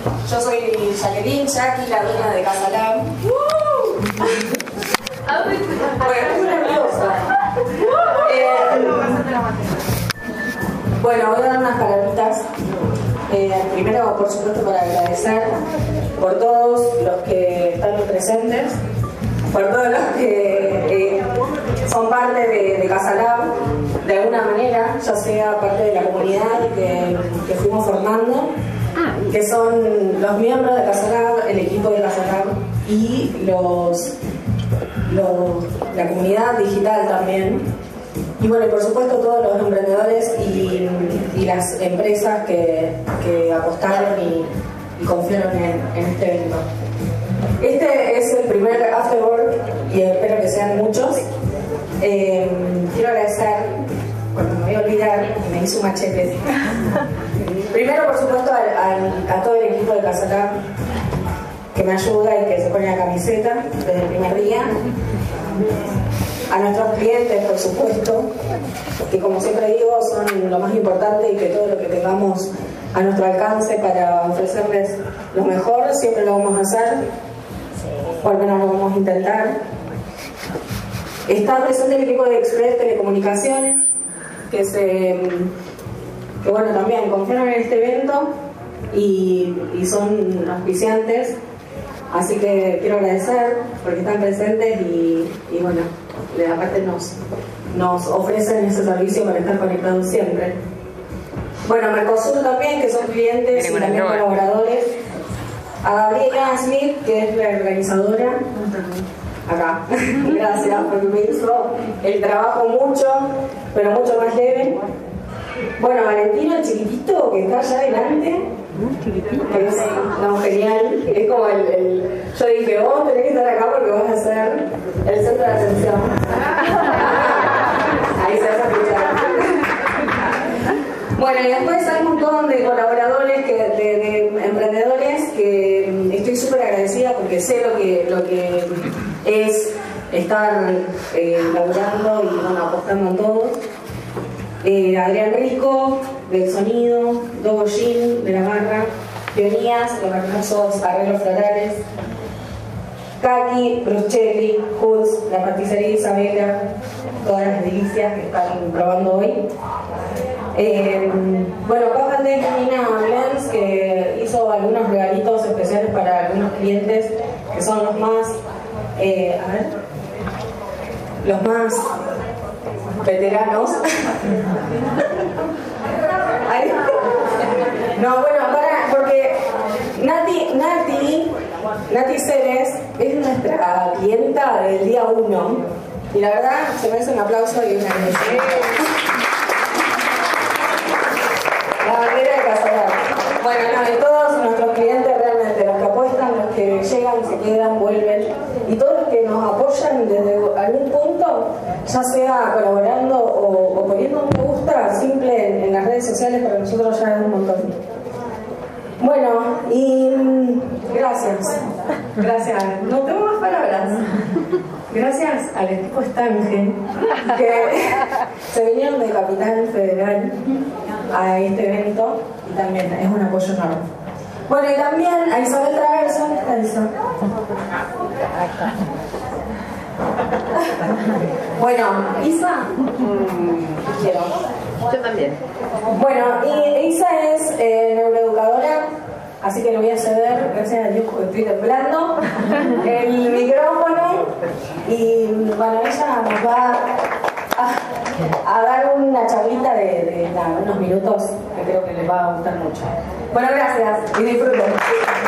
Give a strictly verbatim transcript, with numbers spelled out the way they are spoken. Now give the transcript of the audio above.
Yo soy Jacqueline, Jackie, la dueña de Casa Lab. ¡Uh! Bueno, es una nerviosa. Eh, bueno, voy a dar unas palabritas. Eh, primero, por supuesto, para agradecer por todos los que están presentes, por todos los que eh, son parte de, de Casa Lab, de alguna manera, ya sea parte de la comunidad que, que fuimos formando, que son los miembros de Casa Lab, el equipo de Casa Lab y los, los, la comunidad digital también. Y bueno, y por supuesto todos los emprendedores y, y las empresas que, que apostaron y, y confiaron en, en este evento. Este es el primer Afterwork y espero que sean muchos. Eh, quiero agradecer, cuando me voy a olvidar, me hizo un machete. Primero, por supuesto, a, a, a todo el equipo de Casa Lab que me ayuda y que se pone la camiseta desde el primer día. A nuestros clientes, por supuesto, que como siempre digo, son lo más importante y que todo lo que tengamos a nuestro alcance para ofrecerles lo mejor, siempre lo vamos a hacer, o al menos lo vamos a intentar. Está presente el equipo de Express Telecomunicaciones, que, se, que bueno, también confiaron en este evento y, y son auspiciantes. Así que quiero agradecer porque están presentes y, y bueno, aparte nos, nos ofrecen ese servicio para estar conectados siempre. Bueno, Mercosur también, que son clientes y también colaboradores. A Gabriela Smith, que es la organizadora. Acá, gracias, porque me hizo el trabajo mucho, pero mucho más leve. Bueno, Valentino, el chiquitito que está allá adelante. Es no, genial, es como el, el yo dije, vos tenés que estar acá porque vas a ser el centro de atención. Ahí se vas a escuchar. Bueno, y después hay un montón de colaboradores, que, de, de emprendedores que estoy súper agradecida porque sé lo que, lo que es estar eh, laburando y bueno, apostando en todo. Eh, Adrián Rico, del sonido, Dogo Gin, de la barra, Pionías, los hermosos arreglos florales, Kaki, Bruschelli, Hoods, la paticería Isabela, todas las delicias que están probando hoy. Eh, bueno, Caja de Nina Blends, que hizo algunos regalitos especiales para algunos clientes que son los más, eh, a ver, los más veteranos. No, bueno, para, porque Nati, Nati, Nati Ceres es nuestra clienta del día uno y la verdad se merece un aplauso y una agradecimiento. La bandera de Casa Lab. Bueno, no, de todos nuestros clientes realmente, los que apuestan, los que llegan, se quedan, vuelven y todos los que nos apoyan desde algún punto, ya sea colaborando o, o poniendo un me gusta simple en, en las redes sociales, para nosotros ya es un montón. Bueno, y gracias, gracias, no tengo más palabras. Gracias al equipo Estange, que se vinieron de Capital Federal a este evento y también es un apoyo enorme. Bueno, y también a Isabel Traverso, ¿dónde está Isabel? Bueno, Isa, quiero. Yo también. Bueno, y Isa es eh, neuroeducadora, así que le voy a ceder, gracias a Dios porque estoy temblando, el micrófono y bueno, ella nos va a, a dar una charlita de, de nada, unos minutos que creo que les va a gustar mucho. Bueno, gracias y disfruten.